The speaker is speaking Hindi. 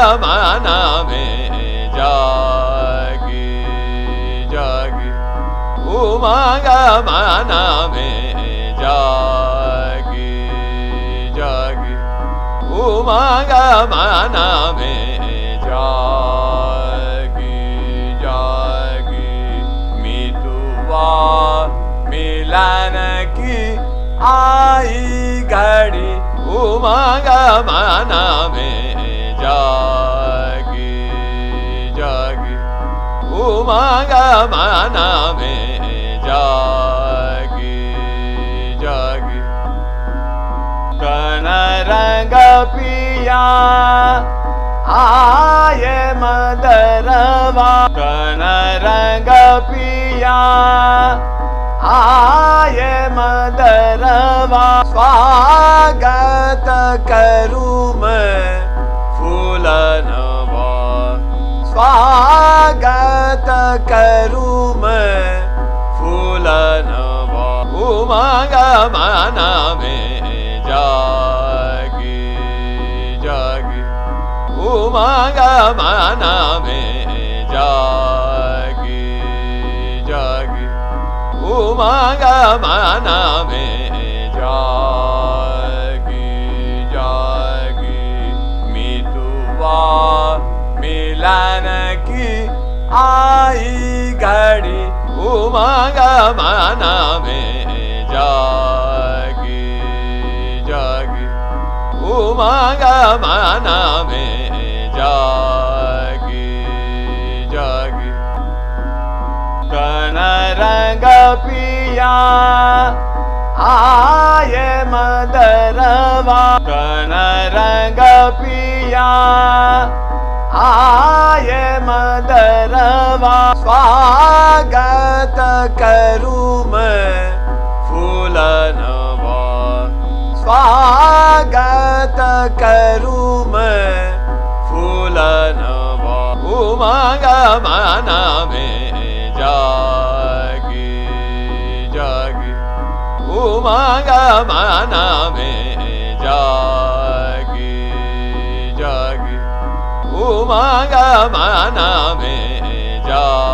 गमन में जागी जागी, उमा गमन में जागी जागी, उमा गमन में जागी जागी। मितुआ मिलन की आई घड़ी, उमा गमन में जागी जागी, उमा गमन में जागी जागी। कन रंग पिया आये मदरवा, कन रंग पिया आये मदरवा। स्वागत करूं मैं फूलनवा, स्वागत करूं मैं फूलनवा। उमा गमन में जागी जागी, उमा गमन में जागी जागी, उमा गमन में जागी जागी। मितुआ मिलन की आई घड़ी, उमा गमन में जागी जागी, उमा गमन में जागी जागी। कन रंग पिया आये मदरवा, कन रंग पिया आये मदरवा। स्वागत करूं मैं फूलनवा, स्वागत करूं मैं फूलनवा। उमा गमन में जागी जागी, उमा गमन में जागी जागी, उमा गमन में जागी।